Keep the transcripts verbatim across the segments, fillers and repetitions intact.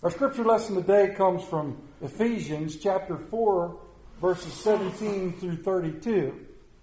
Our scripture lesson today comes from Ephesians chapter four, verses seventeen through thirty-two.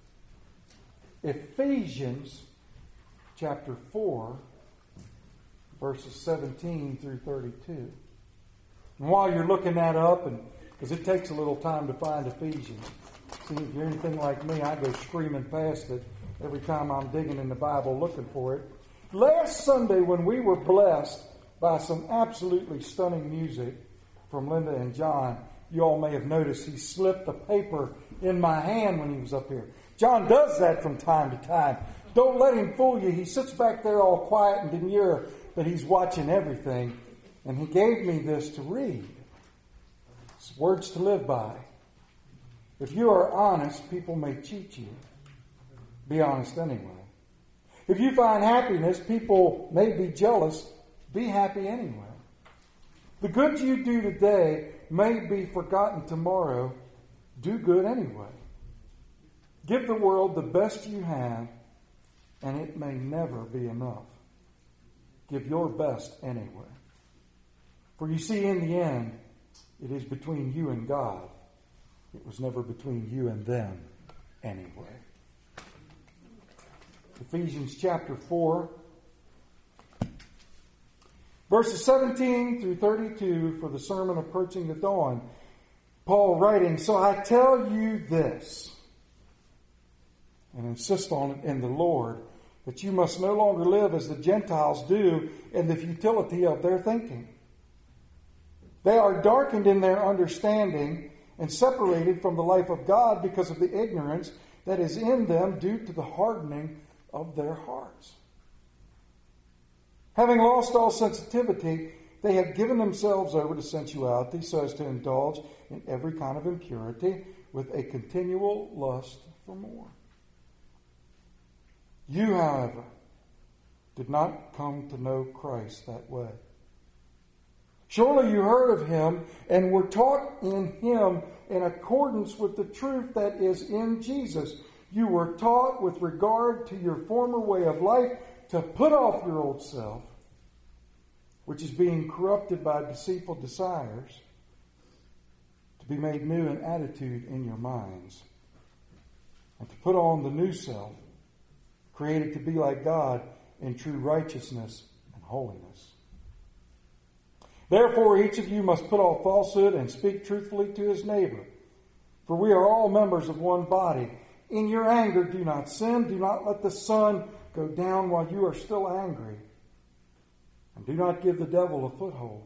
Ephesians chapter four, verses seventeen through thirty-two. And while you're looking that up, and because it takes a little time to find Ephesians. See, if you're anything like me, I go screaming past it every time I'm digging in the Bible looking for it. Last Sunday, when we were blessed by some absolutely stunning music from Linda and John, you all may have noticed he slipped a paper in my hand when he was up here. John does that from time to time. Don't let him fool you. He sits back there all quiet and demure, but he's watching everything. And he gave me this to read. It's words to live by. If you are honest, people may cheat you. Be honest anyway. If you find happiness, people may be jealous. Be happy anyway. The good you do today may be forgotten tomorrow. Do good anyway. Give the world the best you have, and it may never be enough. Give your best anyway. For you see, in the end, it is between you and God. It was never between you and them anyway. Ephesians chapter four, verses seventeen through thirty-two for the sermon approaching the dawn. Paul writing, "So I tell you this, and insist on it in the Lord, that you must no longer live as the Gentiles do in the futility of their thinking. They are darkened in their understanding and separated from the life of God because of the ignorance that is in them due to the hardening of their hearts. Having lost all sensitivity, they have given themselves over to sensuality so as to indulge in every kind of impurity with a continual lust for more. You, however, did not come to know Christ that way. Surely you heard of him and were taught in him in accordance with the truth that is in Jesus. You were taught with regard to your former way of life to put off your old self, which is being corrupted by deceitful desires, to be made new in attitude in your minds, and to put on the new self, created to be like God in true righteousness and holiness. Therefore, each of you must put off falsehood and speak truthfully to his neighbor. For we are all members of one body. In your anger, do not sin. Do not let the sun go down while you are still angry. And do not give the devil a foothold.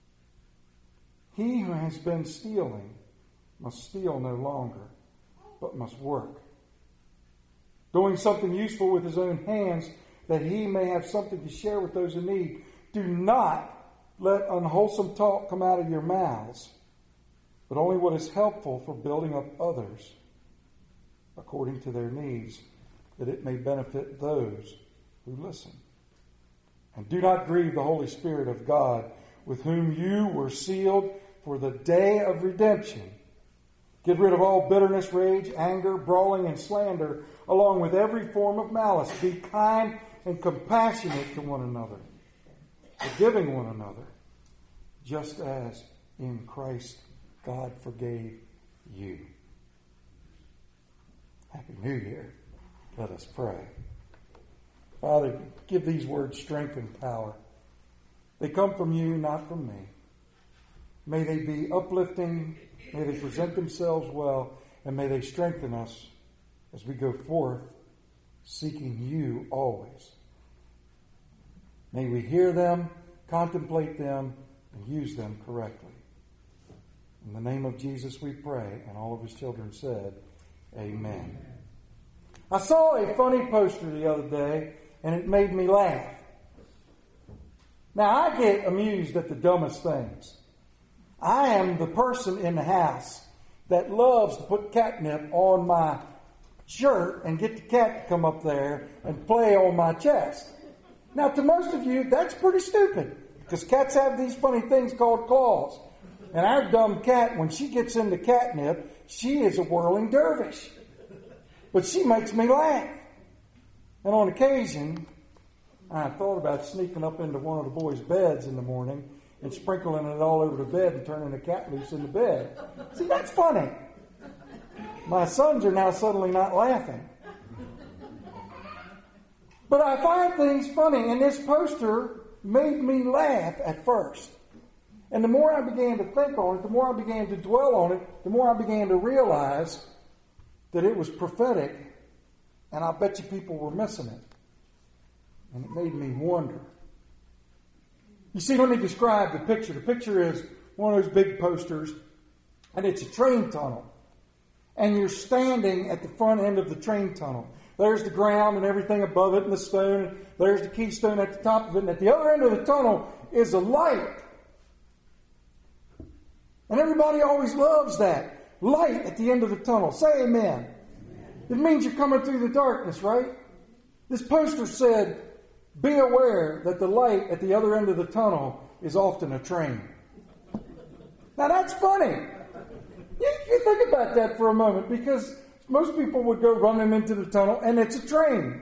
He who has been stealing must steal no longer, but must work, doing something useful with his own hands, that he may have something to share with those in need. Do not let unwholesome talk come out of your mouths, but only what is helpful for building up others according to their needs, that it may benefit those who listen. And do not grieve the Holy Spirit of God, with whom you were sealed for the day of redemption. Get rid of all bitterness, rage, anger, brawling, and slander, along with every form of malice. Be kind and compassionate to one another, forgiving one another, just as in Christ God forgave you." Happy New Year. Let us pray. Father, give these words strength and power. They come from you, not from me. May they be uplifting, may they present themselves well, and may they strengthen us as we go forth seeking you always. May we hear them, contemplate them, and use them correctly. In the name of Jesus we pray, and all of his children said, Amen. I saw a funny poster the other day, and it made me laugh. Now, I get amused at the dumbest things. I am the person in the house that loves to put catnip on my shirt and get the cat to come up there and play on my chest. Now, to most of you, that's pretty stupid, because cats have these funny things called claws. And our dumb cat, when she gets into catnip, she is a whirling dervish. But she makes me laugh. And on occasion, I thought about sneaking up into one of the boys' beds in the morning and sprinkling it all over the bed and turning the cat loose in the bed. See, that's funny. My sons are now suddenly not laughing. But I find things funny, and this poster made me laugh at first. And the more I began to think on it, the more I began to dwell on it, the more I began to realize that it was prophetic, and I bet you people were missing it. And it made me wonder. You see, let me describe the picture. The picture is one of those big posters, and it's a train tunnel. And you're standing at the front end of the train tunnel. There's the ground and everything above it and the stone. And there's the keystone at the top of it. And at the other end of the tunnel is a light. And everybody always loves that. Light at the end of the tunnel. Say amen. Amen. It means you're coming through the darkness, right? This poster said, be aware that the light at the other end of the tunnel is often a train. Now that's funny. You, you think about that for a moment, because most people would go running into the tunnel and it's a train.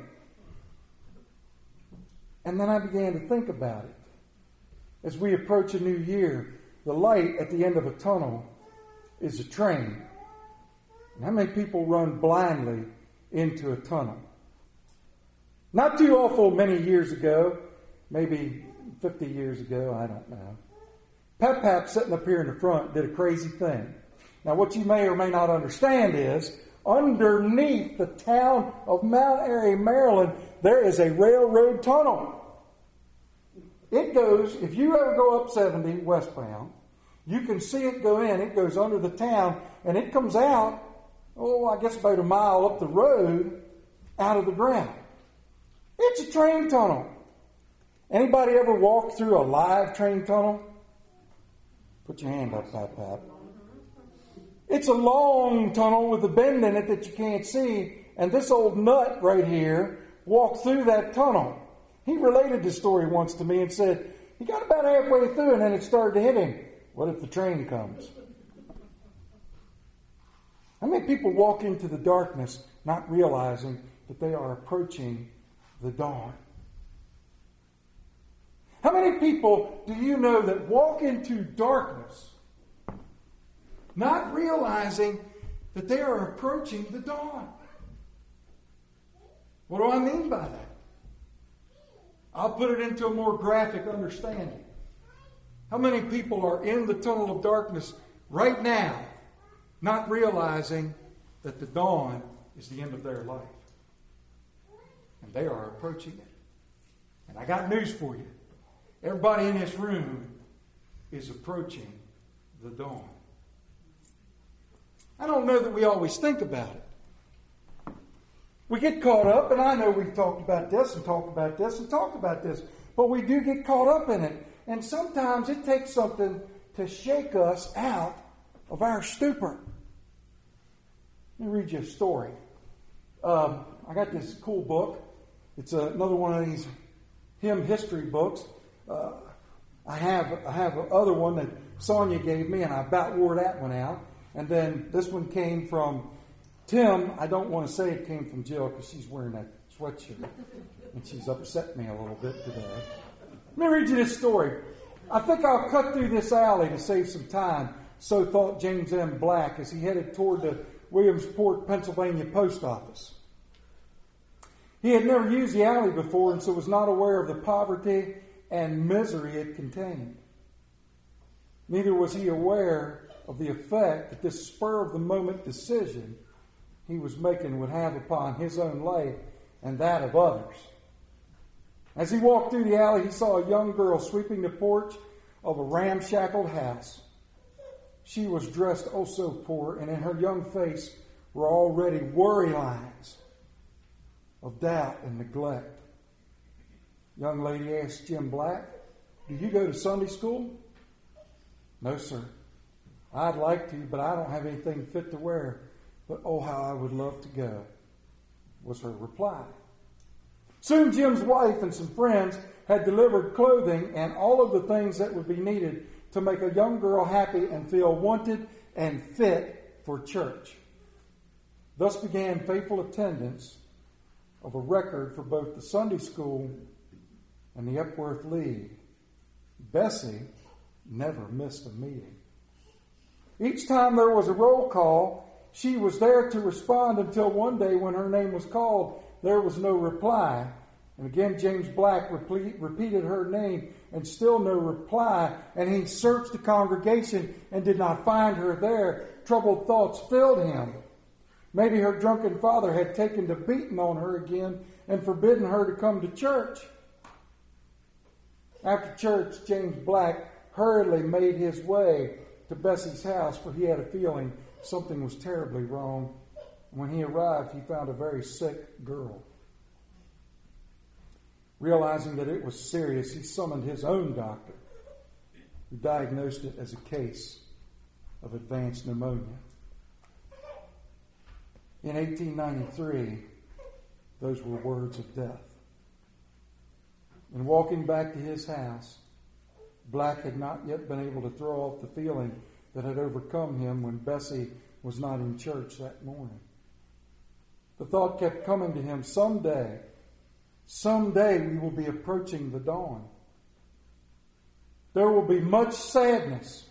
And then I began to think about it. As we approach a new year, the light at the end of a tunnel is a train. And how many people run blindly into a tunnel? Not too awful many years ago, maybe fifty years ago, I don't know. Pap Pap sitting up here in the front did a crazy thing. Now what you may or may not understand is, underneath the town of Mount Airy, Maryland, there is a railroad tunnel. It goes, if you ever go up seventy westbound, you can see it go in. It goes under the town, and it comes out, oh, I guess about a mile up the road, out of the ground. It's a train tunnel. Anybody ever walked through a live train tunnel? Put your hand up, Pap Pap. It's a long tunnel with a bend in it that you can't see, and this old nut right here walked through that tunnel. He related this story once to me and said, he got about halfway through and then it started to hit him. What if the train comes? How many people walk into the darkness not realizing that they are approaching the dawn? How many people do you know that walk into darkness not realizing that they are approaching the dawn? What do I mean by that? I'll put it into a more graphic understanding. How many people are in the tunnel of darkness right now, not realizing that the dawn is the end of their life? And they are approaching it. And I got news for you. Everybody in this room is approaching the dawn. I don't know that we always think about it. We get caught up, and I know we've talked about this and talked about this and talked about this, but we do get caught up in it. And sometimes it takes something to shake us out of our stupor. Let me read you a story. Um, I got this cool book. It's uh, another one of these hymn history books. Uh, I have I have another one that Sonia gave me, and I about wore that one out. And then this one came from Tim. I don't want to say it came from Jill because she's wearing that sweatshirt, and she's upset me a little bit today. Let me read you this story. I think I'll cut through this alley to save some time. So thought James M. Black as he headed toward the Williamsport, Pennsylvania post office. He had never used the alley before and so was not aware of the poverty and misery it contained. Neither was he aware of the effect that this spur-of-the-moment decision he was making would have upon his own life and that of others. As he walked through the alley, he saw a young girl sweeping the porch of a ramshackle house. She was dressed oh so poor, and in her young face were already worry lines of doubt and neglect. Young lady asked Jim Black, "Do you go to Sunday school?" "No, sir. I'd like to, but I don't have anything fit to wear. But oh, how I would love to go," was her reply. Soon Jim's wife and some friends had delivered clothing and all of the things that would be needed to make a young girl happy and feel wanted and fit for church. Thus began faithful attendance of a record for both the Sunday school and the Epworth League. Bessie never missed a meeting. Each time there was a roll call, she was there to respond until one day when her name was called, there was no reply. And again, James Black repeat, repeated her name and still no reply. And he searched the congregation and did not find her there. Troubled thoughts filled him. Maybe her drunken father had taken to beating on her again and forbidden her to come to church. After church, James Black hurriedly made his way to Bessie's house, for he had a feeling something was terribly wrong. When he arrived, he found a very sick girl. Realizing that it was serious, he summoned his own doctor, who diagnosed it as a case of advanced pneumonia. In eighteen ninety-three, those were words of death. In walking back to his house, Black had not yet been able to throw off the feeling that had overcome him when Bessie was not in church that morning. The thought kept coming to him, someday, someday we will be approaching the dawn. There will be much sadness.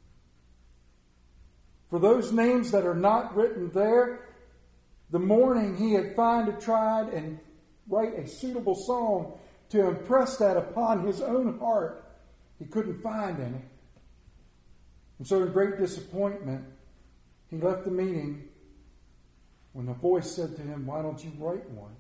For those names that are not written there, the morning he had finally tried and write a suitable song to impress that upon his own heart, he couldn't find any. And so in great disappointment, he left the meeting when a voice said to him, "Why don't you write one?"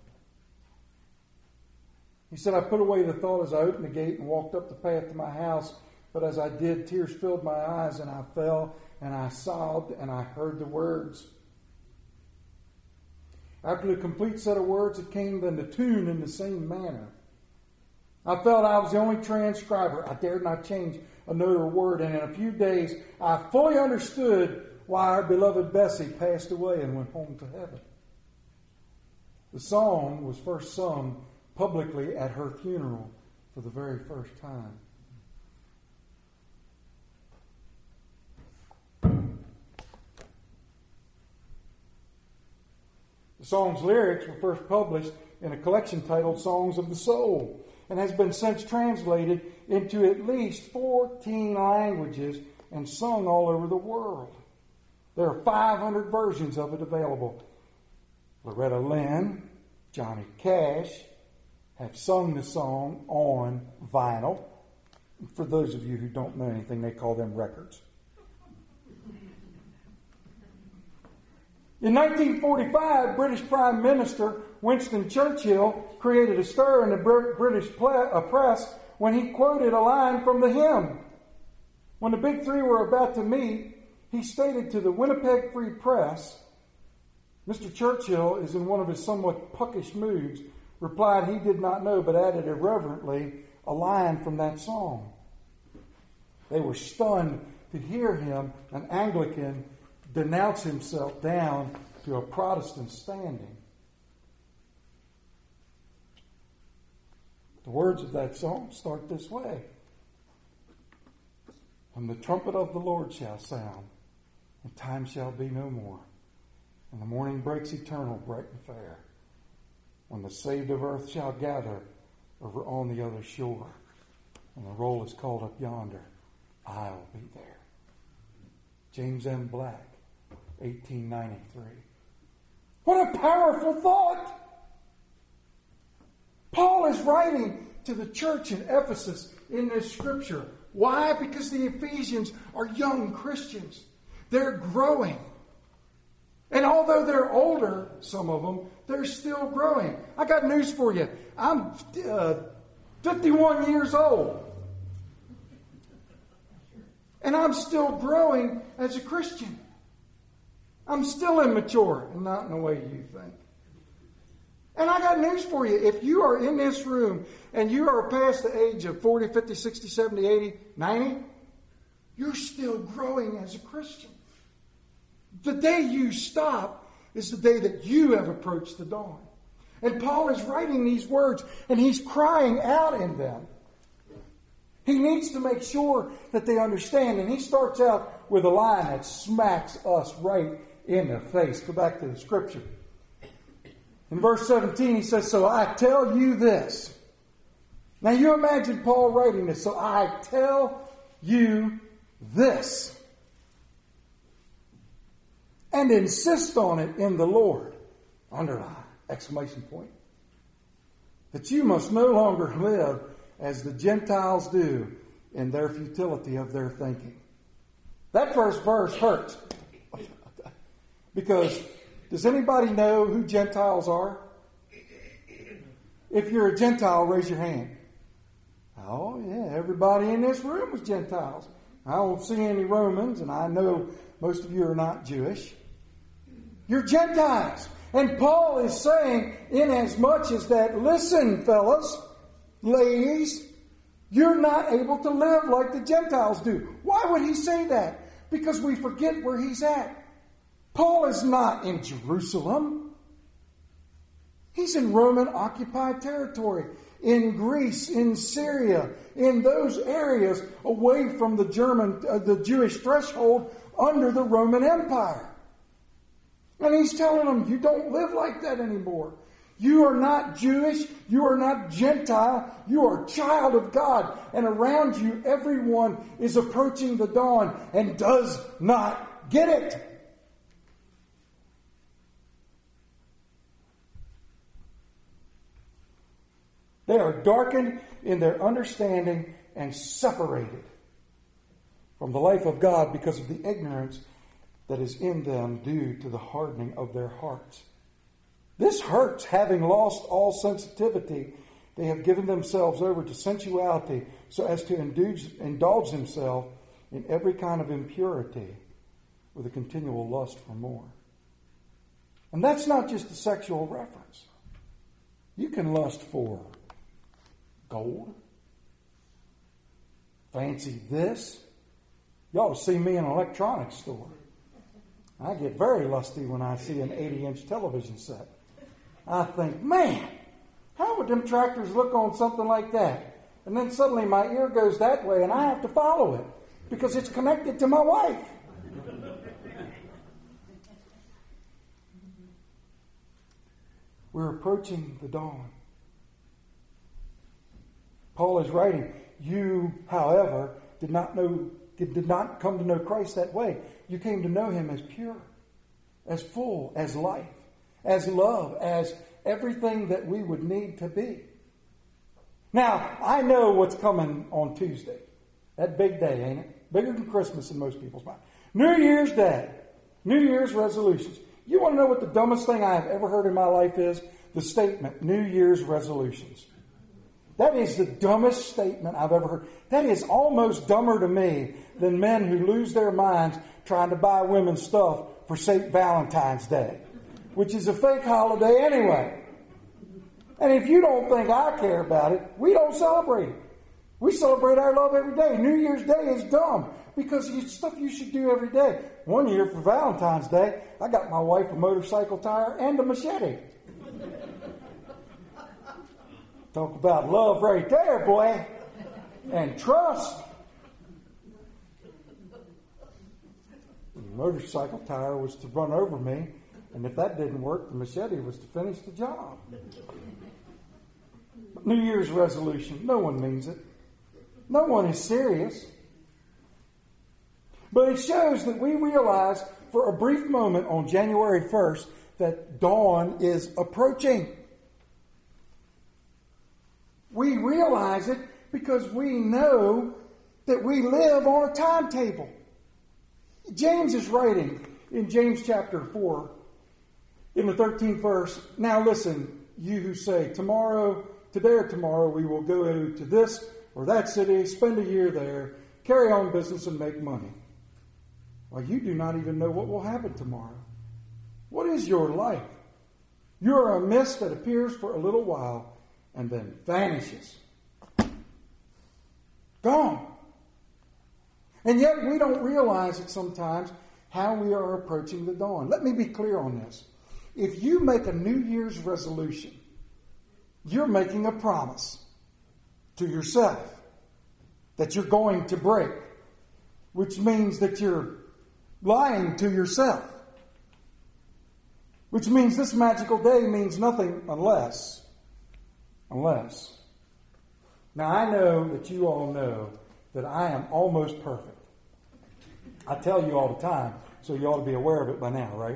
He said, "I put away the thought as I opened the gate and walked up the path to my house. But as I did, tears filled my eyes and I fell and I sobbed and I heard the words." After the complete set of words, it came then the tune in the same manner. I felt I was the only transcriber. I dared not change a note or word, and in a few days I fully understood why our beloved Bessie passed away and went home to heaven. The song was first sung publicly at her funeral for the very first time. The song's lyrics were first published in a collection titled Songs of the Soul, and has been since translated into at least fourteen languages and sung all over the world. There are five hundred versions of it available. Loretta Lynn, Johnny Cash have sung the song on vinyl. For those of you who don't know anything, they call them records. In nineteen forty-five, British Prime Minister Winston Churchill created a stir in the British press when he quoted a line from the hymn. When the big three were about to meet, he stated to the Winnipeg Free Press, Mister Churchill is in one of his somewhat puckish moods, replied he did not know, but added irreverently a line from that song. They were stunned to hear him, an Anglican, denounce himself down to a Protestant standing. The words of that song start this way. When the trumpet of the Lord shall sound, and time shall be no more, and the morning breaks eternal, bright and fair, when the saved of earth shall gather over on the other shore, and the roll is called up yonder, I'll be there. James M. Black, eighteen ninety-three. What a powerful thought! Paul is writing to the church in Ephesus in this scripture. Why? Because the Ephesians are young Christians. They're growing. And although they're older, some of them, they're still growing. I got news for you. I'm uh, fifty-one years old. And I'm still growing as a Christian. I'm still immature, and not in the way you think. And I got news for you. If you are in this room and you are past the age of forty, fifty, sixty, seventy, eighty, ninety, you're still growing as a Christian. The day you stop is the day that you have approached the dawn. And Paul is writing these words, and he's crying out in them. He needs to make sure that they understand. And he starts out with a line that smacks us right in the face. Go back to the scripture. In verse seventeen, he says, so I tell you this. Now you imagine Paul writing this. So I tell you this. And insist on it in the Lord. Underline, exclamation point. That you must no longer live as the Gentiles do in their futility of their thinking. That first verse hurts. Because does anybody know who Gentiles are? If you're a Gentile, raise your hand. Oh, yeah, everybody in this room was Gentiles. I don't see any Romans, and I know most of you are not Jewish. You're Gentiles. And Paul is saying, in as much as that, listen, fellas, ladies, you're not able to live like the Gentiles do. Why would he say that? Because we forget where he's at. Paul is not in Jerusalem. He's in Roman-occupied territory, in Greece, in Syria, in those areas away from the German, uh, the Jewish threshold under the Roman Empire. And he's telling them, you don't live like that anymore. You are not Jewish. You are not Gentile. You are a child of God. And around you, everyone is approaching the dawn and does not get it. They are darkened in their understanding and separated from the life of God because of the ignorance that is in them due to the hardening of their hearts. This hurts. Having lost all sensitivity, they have given themselves over to sensuality so as to indulge, indulge themselves in every kind of impurity with a continual lust for more. And that's not just a sexual reference. You can lust for gold, fancy this. You ought to see me in an electronics store. I get very lusty when I see an eighty-inch television set. I think, man, how would them tractors look on something like that? And then suddenly my ear goes that way and I have to follow it because it's connected to my wife. We're approaching the dawn. Paul is writing, you, however, did not know, did not come to know Christ that way. You came to know him as pure, as full, as life, as love, as everything that we would need to be. Now, I know what's coming on Tuesday. That big day, ain't it? Bigger than Christmas in most people's mind. New Year's Day. New Year's resolutions. You want to know what the dumbest thing I have ever heard in my life is? The statement, New Year's resolutions. That is the dumbest statement I've ever heard. That is almost dumber to me than men who lose their minds trying to buy women stuff for Saint Valentine's Day, which is a fake holiday anyway. And if you don't think I care about it, we don't celebrate it. We celebrate our love every day. New Year's Day is dumb because it's stuff you should do every day. One year for Valentine's Day, I got my wife a motorcycle tire and a machete. Talk about love right there, boy. And trust. The motorcycle tire was to run over me, and if that didn't work, the machete was to finish the job. But New Year's resolution, no one means it. No one is serious. But it shows that we realize for a brief moment on January first that dawn is approaching. We realize it because we know that we live on a timetable. James is writing in James chapter four, in the thirteenth verse, now listen, you who say, tomorrow, today or tomorrow, we will go to this or that city, spend a year there, carry on business and make money. Well, you do not even know what will happen tomorrow. What is your life? You are a mist that appears for a little while and then vanishes. Gone. And yet we don't realize it sometimes how we are approaching the dawn. Let me be clear on this. If you make a New Year's resolution, you're making a promise to yourself that you're going to break, which means that you're lying to yourself, which means this magical day means nothing unless, unless. Now I know that you all know that I am almost perfect. I tell you all the time, so you ought to be aware of it by now, right?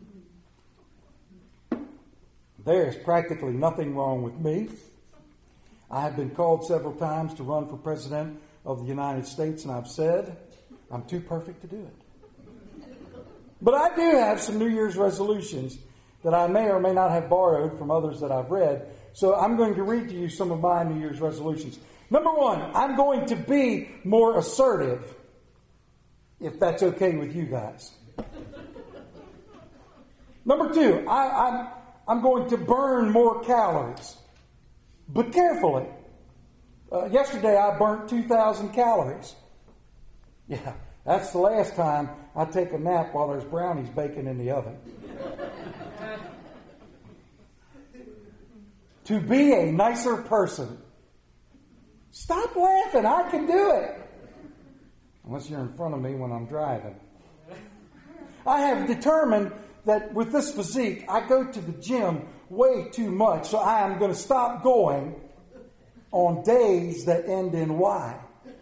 There is practically nothing wrong with me. I have been called several times to run for president of the United States, and I've said I'm too perfect to do it. But I do have some New Year's resolutions that I may or may not have borrowed from others that I've read. So I'm going to read to you some of my New Year's resolutions. Number one, I'm going to be more assertive, if that's okay with you guys. Number two, I, I'm, I'm going to burn more calories, but carefully. Uh, yesterday I burnt two thousand calories. Yeah, that's the last time I take a nap while there's brownies baking in the oven. To be a nicer person. Stop laughing, I can do it. Unless you're in front of me when I'm driving. I have determined that with this physique, I go to the gym way too much, so I am going to stop going on days that end in Y.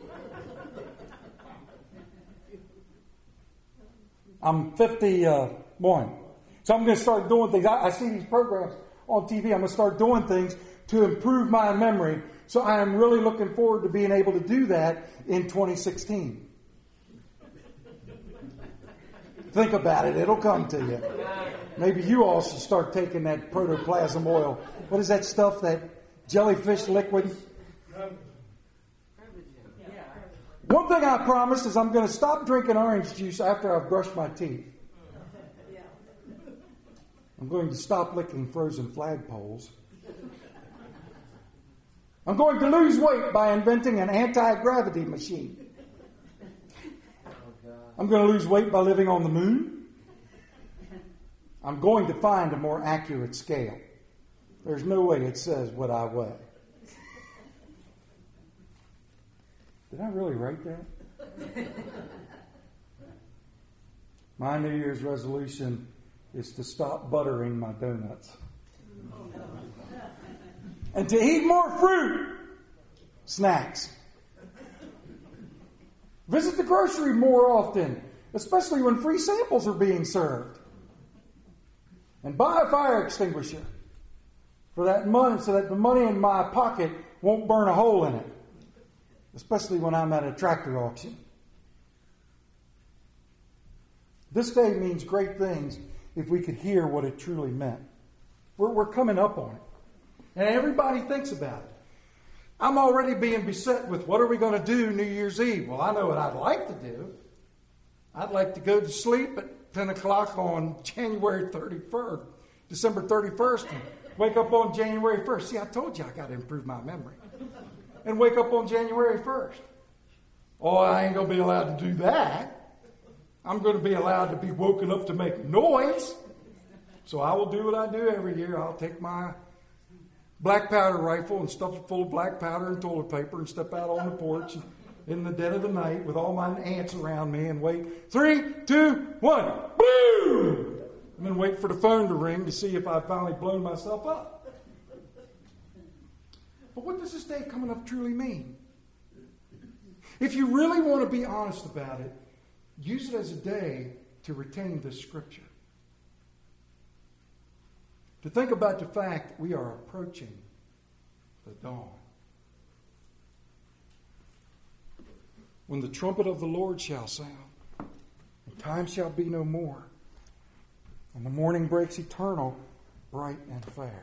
I'm fifty-one. So I'm going to start doing things. I, I see these programs on T V. I'm going to start doing things to improve my memory. So I am really looking forward to being able to do that in twenty sixteen. Think about it. It'll come to you. Maybe you all should start taking that protoplasm oil. What is that stuff, that jellyfish liquid? One thing I promised is I'm going to stop drinking orange juice after I've brushed my teeth. I'm going to stop licking frozen flagpoles. I'm going to lose weight by inventing an anti-gravity machine. I'm going to lose weight by living on the moon. I'm going to find a more accurate scale. There's no way it says what I weigh. Did I really write that? My New Year's resolution is to stop buttering my donuts. And to eat more fruit. Snacks. Visit the grocery more often, especially when free samples are being served. And buy a fire extinguisher for that money, so that the money in my pocket won't burn a hole in it, especially when I'm at a tractor auction. This day means great things if we could hear what it truly meant. We're, we're coming up on it. And everybody thinks about it. I'm already being beset with, what are we going to do New Year's Eve? Well, I know what I'd like to do. I'd like to go to sleep at ten o'clock on January thirty-first, December thirty-first, and wake up on January first. See, I told you I got to improve my memory. And wake up on January first. Oh, I ain't going to be allowed to do that. I'm going to be allowed to be woken up to make noise. So I will do what I do every year. I'll take my black powder rifle and stuff it full of black powder and toilet paper and step out on the porch in the dead of the night with all my aunts around me and wait. Three, two, one. Boom! And then wait for the phone to ring to see if I've finally blown myself up. But what does this day coming up truly mean? If you really want to be honest about it, use it as a day to retain this scripture. To think about the fact we are approaching the dawn. When the trumpet of the Lord shall sound, and time shall be no more, and the morning breaks eternal, bright and fair.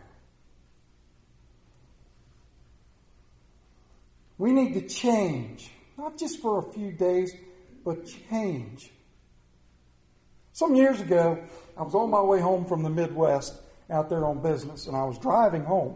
We need to change, not just for a few days, but change. Some years ago, I was on my way home from the Midwest, out there on business, and I was driving home.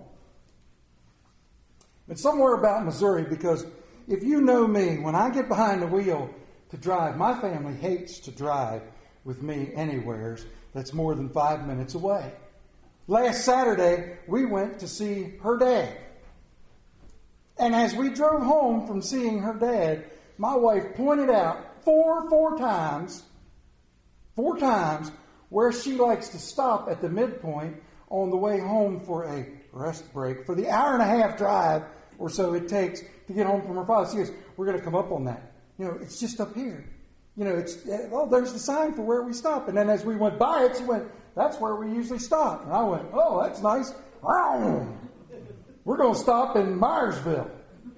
It's somewhere about Missouri, because if you know me, when I get behind the wheel to drive, my family hates to drive with me anywhere that's more than five minutes away. Last Saturday, we went to see her dad. And as we drove home from seeing her dad, my wife pointed out four, four times, four times, where she likes to stop at the midpoint on the way home for a rest break for the hour and a half drive or so it takes to get home from her father. She goes, we're going to come up on that. You know, it's just up here. You know, it's, oh, there's the sign for where we stop. And then as we went by it, she went, that's where we usually stop. And I went, oh, that's nice. We're going to stop in Myersville.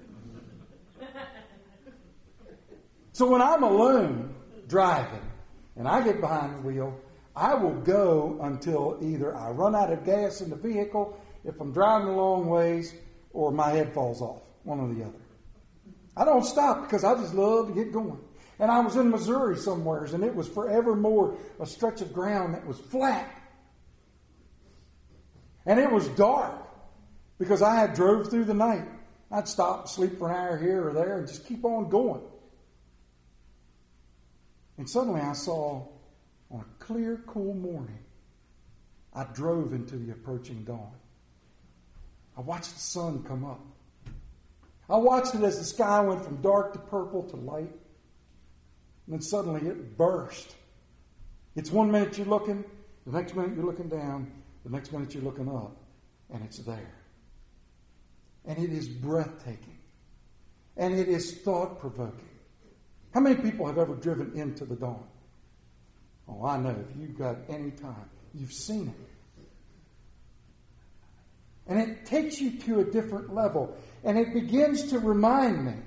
So when I'm alone driving and I get behind the wheel, I will go until either I run out of gas in the vehicle, if I'm driving a long ways, or my head falls off, one or the other. I don't stop because I just love to get going. And I was in Missouri somewheres, and it was forevermore a stretch of ground that was flat. And it was dark because I had drove through the night. I'd stop and sleep for an hour here or there and just keep on going. And suddenly I saw, on a clear, cool morning, I drove into the approaching dawn. I watched the sun come up. I watched it as the sky went from dark to purple to light. And then suddenly it burst. It's one minute you're looking, the next minute you're looking down, the next minute you're looking up, and it's there. And it is breathtaking. And it is thought-provoking. How many people have ever driven into the dawn? Oh, I know. If you've got any time, you've seen it. And it takes you to a different level. And it begins to remind me,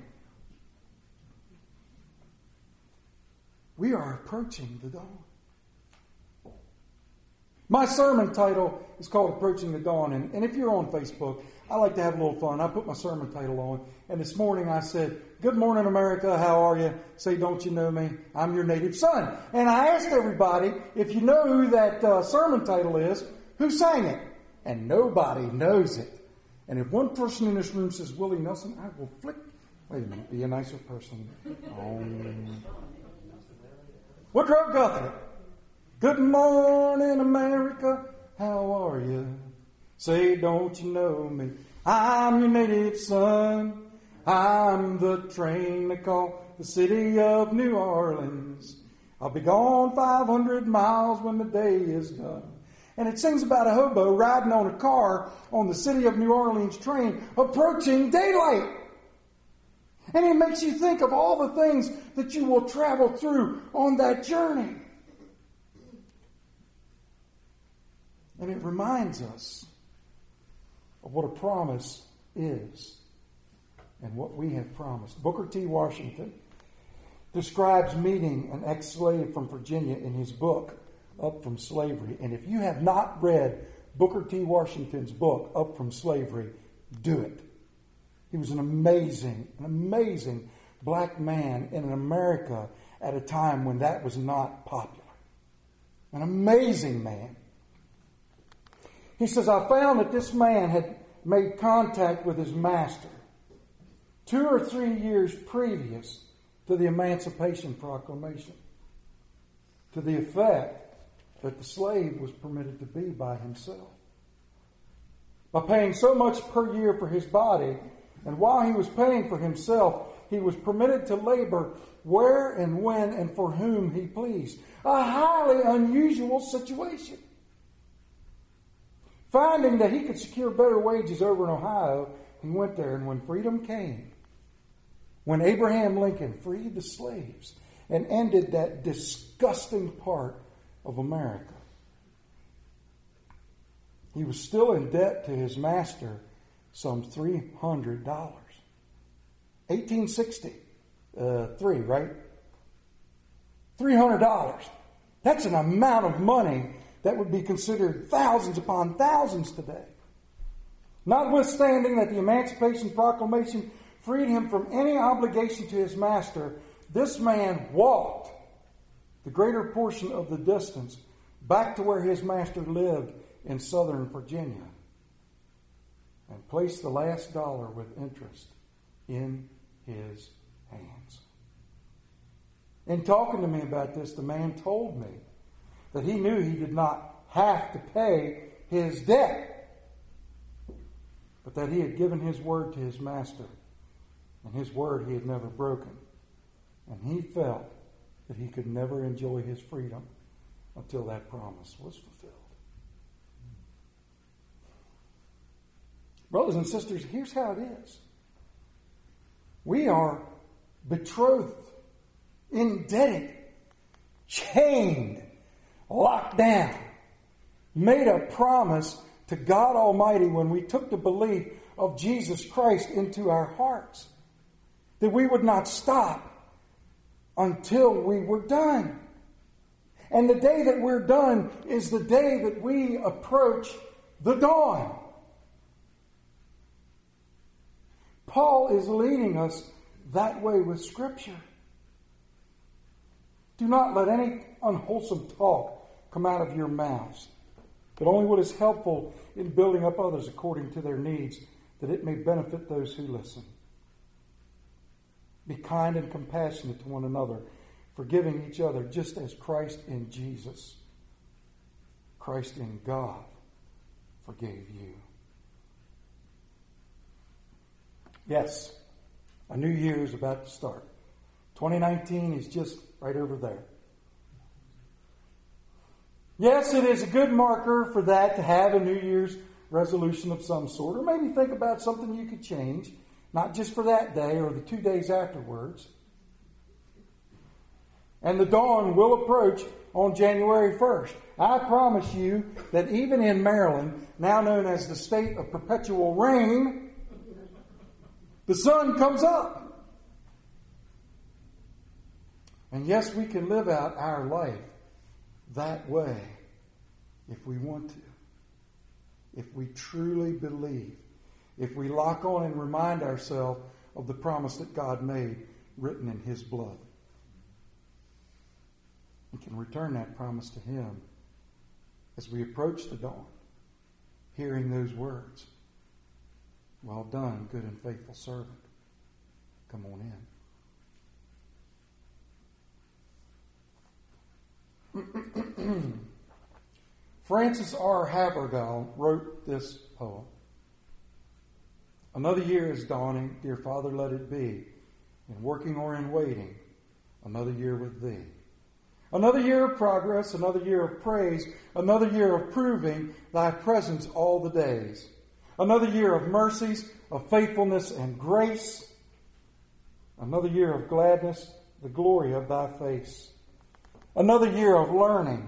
we are approaching the dawn. My sermon title is called Approaching the Dawn. And, and if you're on Facebook, I like to have a little fun. I put my sermon title on. And this morning I said, good morning, America. How are you? Say, don't you know me? I'm your native son. And I asked everybody, if you know who that uh, sermon title is, who sang it? And nobody knows it. And if one person in this room says Willie Nelson, I will flick. Wait a minute. Be a nicer person. Um, Woodrow Guthrie. Good morning, America. How are you? Say, don't you know me? I'm your native son. I'm the train they call the city of New Orleans. I'll be gone five hundred miles when the day is done. And it sings about a hobo riding on a car on the city of New Orleans train approaching daylight. And it makes you think of all the things that you will travel through on that journey. And it reminds us of what a promise is and what we have promised. Booker T. Washington describes meeting an ex-slave from Virginia in his book, Up From Slavery. And if you have not read Booker T. Washington's book, Up From Slavery, do it. He was an amazing, an amazing black man in America at a time when that was not popular. An amazing man. He says, I found that this man had made contact with his master two or three years previous to the Emancipation Proclamation, to the effect that the slave was permitted to be by himself. By paying so much per year for his body, and while he was paying for himself, he was permitted to labor where and when and for whom he pleased. A highly unusual situation. Finding that he could secure better wages over in Ohio, he went there, and when freedom came, when Abraham Lincoln freed the slaves and ended that disgusting part of America, he was still in debt to his master some three hundred dollars. eighteen sixty, uh, three, right? three hundred dollars. That's an amount of money that would be considered thousands upon thousands today. Notwithstanding that the Emancipation Proclamation freed him from any obligation to his master, this man walked the greater portion of the distance back to where his master lived in southern Virginia and placed the last dollar with interest in his hands. In talking to me about this, the man told me that he knew he did not have to pay his debt, but that he had given his word to his master, and his word he had never broken. And he felt that he could never enjoy his freedom until that promise was fulfilled. Brothers and sisters, here's how it is. We are betrothed, indebted, chained, locked down, made a promise to God Almighty when we took the belief of Jesus Christ into our hearts, that we would not stop until we were done. And the day that we're done is the day that we approach the dawn. Paul is leading us that way with Scripture. Do not let any unwholesome talk come out of your mouths, but only what is helpful in building up others according to their needs, that it may benefit those who listen. Be kind and compassionate to one another, forgiving each other, just as Christ in Jesus, Christ in God, forgave you. Yes, a new year is about to start. twenty nineteen is just right over there. Yes, it is a good marker for that to have a New Year's resolution of some sort, or maybe think about something you could change, not just for that day or the two days afterwards. And the dawn will approach on January first. I promise you that even in Maryland, now known as the state of perpetual rain, the sun comes up. And yes, we can live out our life that way if we want to. If we truly believe. If we lock on and remind ourselves of the promise that God made, written in His blood. We can return that promise to Him as we approach the dawn, hearing those words. Well done, good and faithful servant. Come on in. Francis R. Havergal wrote this poem. Another year is dawning, dear Father, let it be. In working or in waiting, another year with Thee. Another year of progress, another year of praise, another year of proving Thy presence all the days. Another year of mercies, of faithfulness and grace. Another year of gladness, the glory of Thy face. Another year of learning,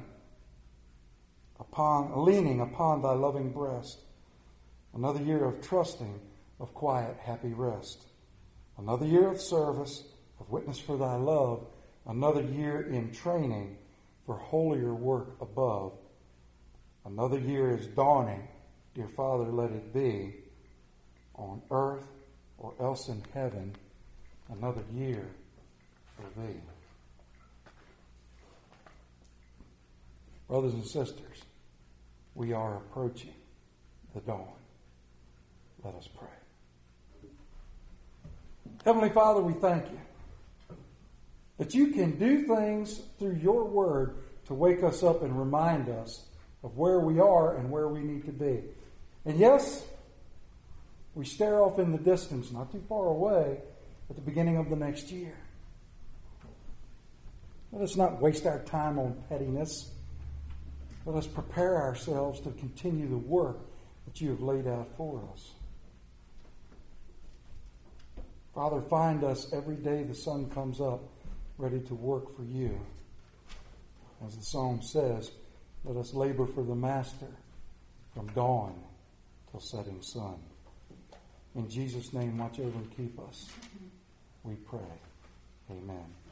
upon leaning upon Thy loving breast. Another year of trusting, of quiet, happy rest. Another year of service, of witness for Thy love. Another year in training for holier work above. Another year is dawning, dear Father, let it be, on earth or else in heaven, another year for Thee. Brothers and sisters, we are approaching the dawn. Let us pray. Heavenly Father, we thank You that You can do things through Your Word to wake us up and remind us of where we are and where we need to be. And yes, we stare off in the distance, not too far away, at the beginning of the next year. Let us not waste our time on pettiness. Let us prepare ourselves to continue the work that You have laid out for us. Father, find us every day the sun comes up, ready to work for You. As the psalm says, let us labor for the Master from dawn till setting sun. In Jesus' name, watch over and keep us. We pray. Amen.